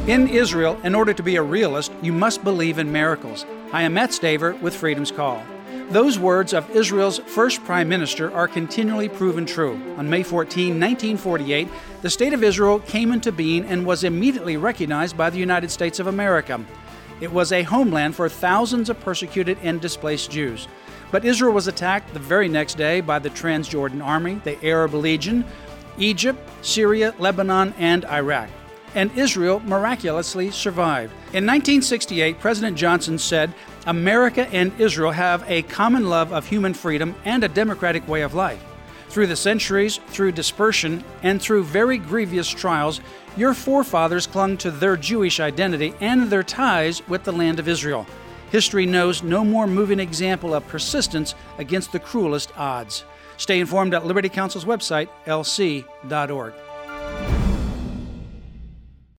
In Israel, in order to be a realist, you must believe in miracles. I am Matt Staver with Freedom's Call. Those words of Israel's first prime minister are continually proven true. On May 14, 1948, the State of Israel came into being and was immediately recognized by the United States of America. It was a homeland for thousands of persecuted and displaced Jews. But Israel was attacked the very next day by the Transjordan Army, the Arab Legion, Egypt, Syria, Lebanon, and Iraq. And Israel miraculously survived. In 1968, President Johnson said, "America and Israel have a common love of human freedom and a democratic way of life. Through the centuries, through dispersion, and through very grievous trials, your forefathers clung to their Jewish identity and their ties with the land of Israel. History knows no more moving example of persistence against the cruelest odds." Stay informed at Liberty Counsel's website, lc.org.